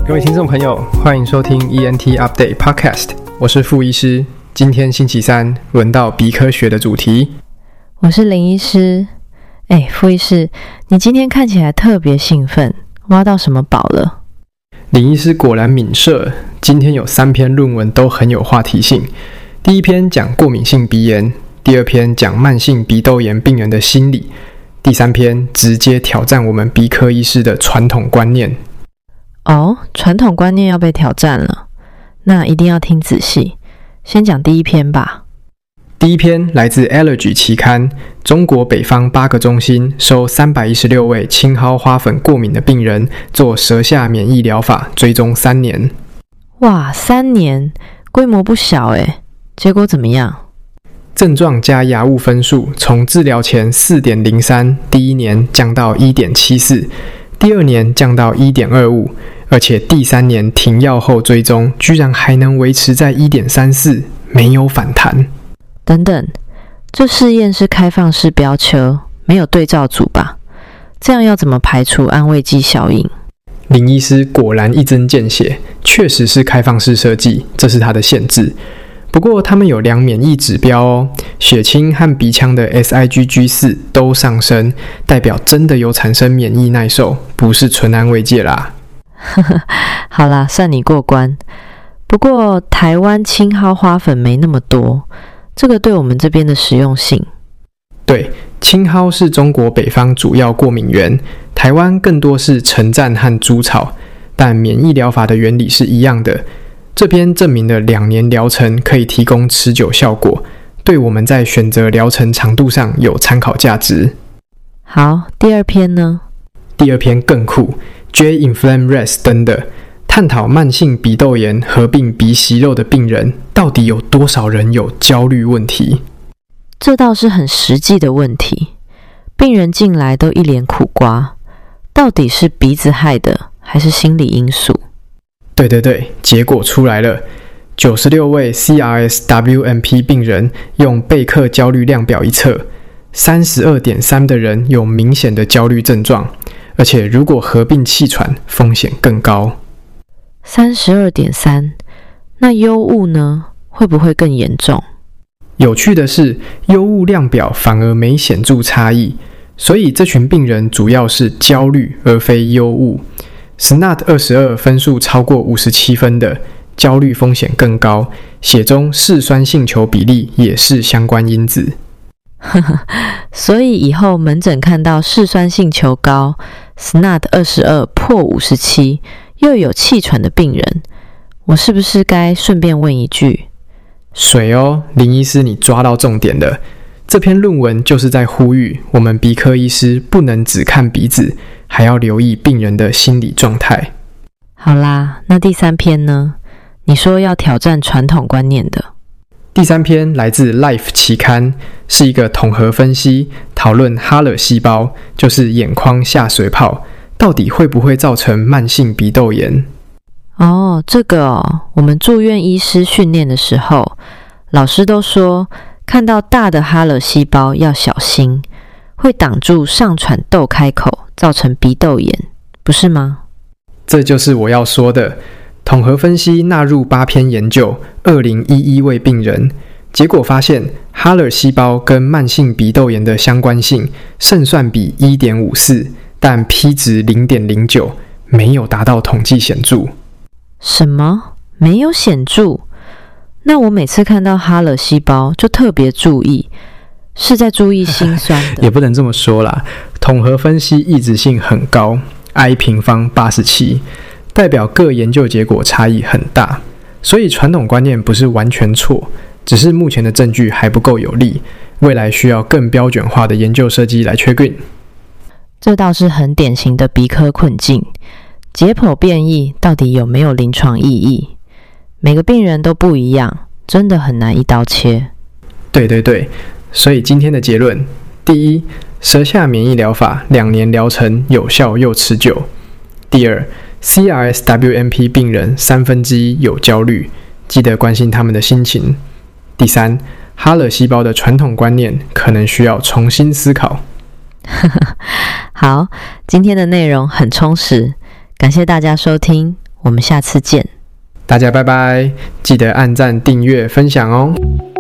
各位听众朋友，欢迎收听 ENT Update Podcast， 我是傅医师。今天星期三，轮到鼻科学的主题。 我是林医师。傅医师，你今天看起来特别兴奋，挖到什么宝了？ 林医师果然敏摄，今天有3篇论文都很有话题性。第一篇讲过敏性鼻炎，第二篇讲慢性鼻窦炎病人的心理，第3篇直接挑战我们鼻科医师的传统观念。 传统观念要被挑战了，那一定要听仔细。先讲第一篇吧。 第一篇来自 Allergy 期刊，中国北方8个中心收316位青蒿花粉过敏的病人做舌下免疫疗法，追踪3年。 哇，3年，规模不小耶。结果怎么样？ 症状加牙物分数从治疗前 4.03 第一年降到 1.74， 第2年降到 1.25， 而且第3年停药后追踪居然还能维持在 1.34， 没有反弹。 等等，这试验是开放式标签，没有对照组吧？这样要怎么排除安慰剂效应？ 林医师果然一针见血，确实是开放式设计，这是它的限制。不过他们有量免疫指标哦，血清和鼻腔的 SIgG4 都上升，代表真的有产生免疫耐受，不是纯安慰剂啦。 好啦，算你过关。不过台湾青蒿花粉没那么多，这个对我们这边的实用性。 对，青蒿是中国北方主要过敏源，台湾更多是陈毡和猪草，但免疫疗法的原理是一样的。这边证明了2年疗程可以提供持久效果，对我们在选择疗程长度上有参考价值。 好，第2篇呢？ 第2篇更酷 ，J. Inflam-Res 登的，探讨慢性鼻窦炎合并鼻息肉的病人，到底有多少人有焦虑问题？ 这倒是很实际的问题。病人进来都一脸苦瓜，到底是鼻子害的，还是心理因素？ 对，结果出来了。96位 CRS-WNP 病人用贝克焦虑量表一测， 32.3% 的人有明显的焦虑症状，而且如果合并气喘，风险更高。 32.3%， 那忧郁呢？会不会更严重？ 有趣的是，忧郁量表反而没显著差异，所以这群病人主要是焦虑而非忧郁。SNOT-22 分数超过57分的，焦虑风险更高，血中嗜酸性球比例也是相关因子。 所以以后门诊看到嗜酸性球高 SNOT-22 破57又有气喘的病人，我是不是该顺便问一句？ 水哦，林医师你抓到重点了。这篇论文就是在呼吁我们鼻科医师不能只看鼻子，还要留意病人的心理状态。 好啦，那第3篇呢？你说要挑战传统观念的。 第3篇来自 Life 期刊，是一个统合分析，讨论哈勒细胞，就是眼眶下水泡，到底会不会造成慢性鼻窦炎？ 这个我们住院医师训练的时候，老师都说看到大的哈勒细胞要小心，会挡住上喘窦开口，造成鼻窦炎，不是吗？ 这就是我要说的。统合分析纳入8篇研究，2011位病人，结果发现哈勒细胞跟慢性鼻窦炎的相关性胜算比 1.54， 但 P 值 0.09， 没有达到统计显著。 什么？没有显著？那我每次看到哈勒细胞就特别注意，是在注意心酸的。 也不能这么说啦，统合分析抑制性很高 ，I 平方87，代表各研究结果差异很大，所以传统观念不是完全错，只是目前的证据还不够有力，未来需要更标准化的研究设计来确定。 这倒是很典型的鼻科困境，解剖变异到底有没有临床意义？每个病人都不一样，真的很难一刀切。 对，所以今天的结论：第一，舌下免疫疗法2年疗程有效又持久；第二， CRS-WNP 病人1/3有焦虑，记得关心他们的心情；第三，哈勒细胞的传统观念可能需要重新思考。 好，今天的内容很充实，感谢大家收听， 我们下次见。 大家拜拜，记得按赞、订阅、分享哦。